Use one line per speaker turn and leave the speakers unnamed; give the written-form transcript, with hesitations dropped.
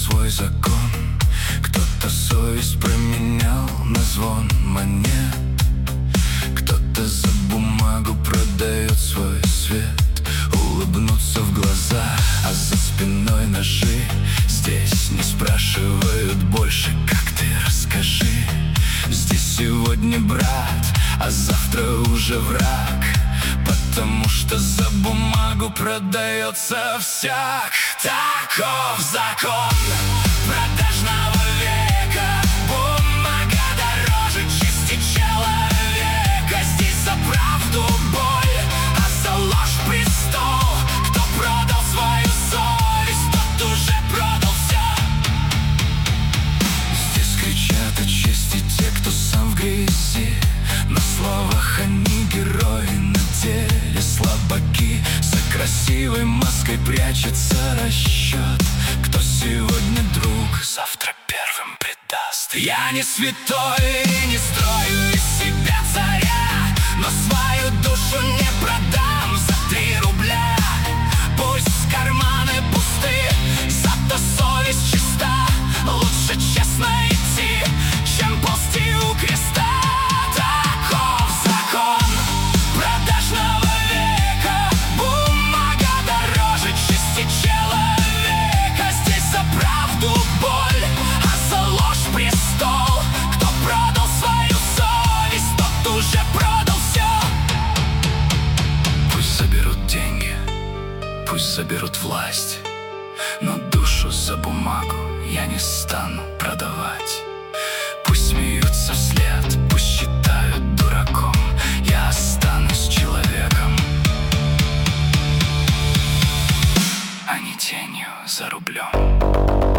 свой закон. Кто-то совесть променял на звон монет, кто-то за бумагу продает свой свет. Улыбнуться в глаза, а за спиной ножи. Здесь не спрашивают больше, как ты, расскажи. Здесь сегодня брат, а завтра уже враг, потому что за бумагу продается всяк. Таков закон продажного века. Бумага дороже чести человека. Здесь за правду боль, а за ложь престол. Кто продал свою совесть, тот уже продал все. Здесь кричат о чести те, кто сам в грязи. На словах они герои, на деле слабаки. За красивой маской прячется расчет. Кто сегодня друг, завтра первым предаст. Я не святой и не строю из себя царя, но свою душу не продам за 3 рубля. Пусть карманы пусты, зато совесть чиста. Лучше честно идти, чем ползти у креста. Таков закон продажного века. Бумага дороже чести человека. Здесь за правду боль, а за ложь престол. Кто продал свою совесть, тот уже продал все. Пусть заберут деньги, пусть заберут власть, но душу за бумагу я не стану продавать. Пусть смеются вслед, пусть считают дураком, я останусь человеком, а не тенью за рублем.